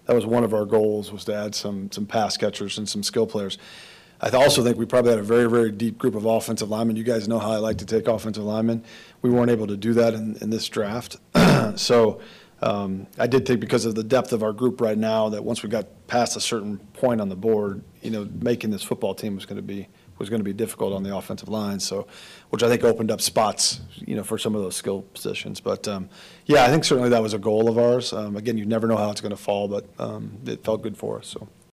that was one of our goals, was to add some pass catchers and some skill players. I also think we probably had a very, very deep group of offensive linemen. You guys know how I like to take offensive linemen. We weren't able to do that in this draft. So I did think, because of the depth of our group right now, that once we got past a certain point on the board, making this football team was going to be difficult on the offensive line. So, which I think opened up spots, for some of those skill positions. But yeah, I think certainly that was a goal of ours. Again, you never know how it's going to fall, but it felt good for us. So.